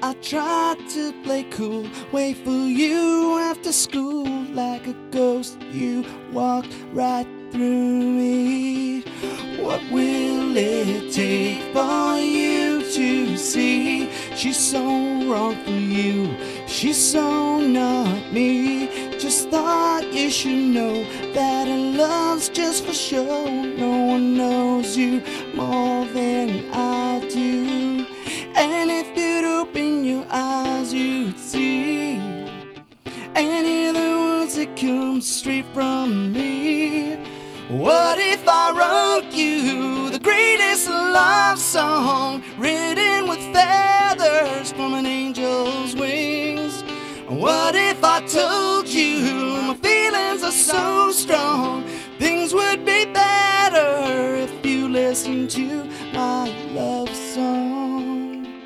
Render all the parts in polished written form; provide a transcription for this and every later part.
I tried to play cool, wait for you after school. Like a ghost, you walked right through me. What will it take for you to see? She's so wrong for you, she's so not me. Just thought you should know that her love's just for show. No one knows you more than I do. And if you'd open your eyes, you'd see and hear the words that come straight from me. What if I wrote you the greatest love song, written with feathers from an angel's wings? What if I told you my feelings are so strong, things would be better if you listened to my love song?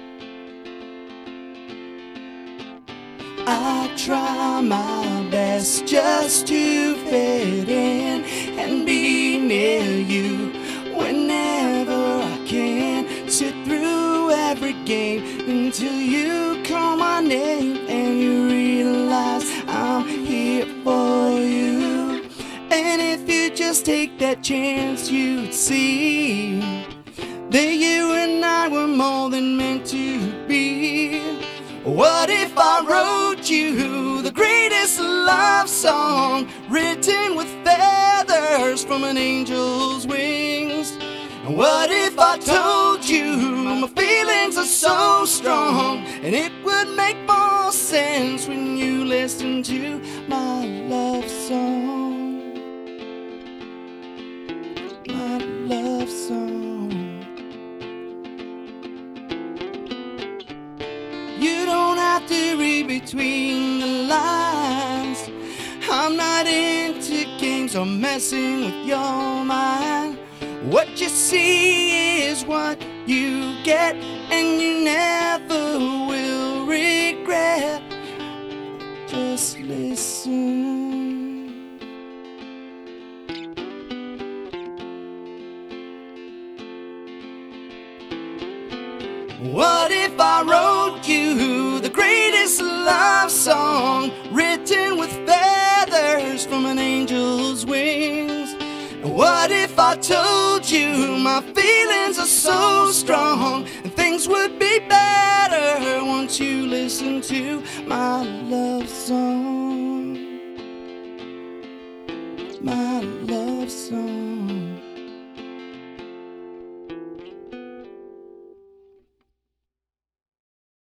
I try my best just to fit in and be near you whenever I can. Sit through every game until you call my name and you realize I'm here for you. And if you just take that chance, you'd see that you and I were more than meant to be. What if I wrote you the greatest love song, written with feathers from an angel's wings? And what if I told you my feelings are so strong, and it would make more sense when you listen to my love song? My love song. You don't have to read between the lines. I'm not into games or messing with your mind. What you see is what you get, and you never will regret. Just listen. What if I wrote you the greatest love song, written with feathers from an angel's wings? And what if I told you my feelings are so strong, and things would be better once you listen to my love song? My love song.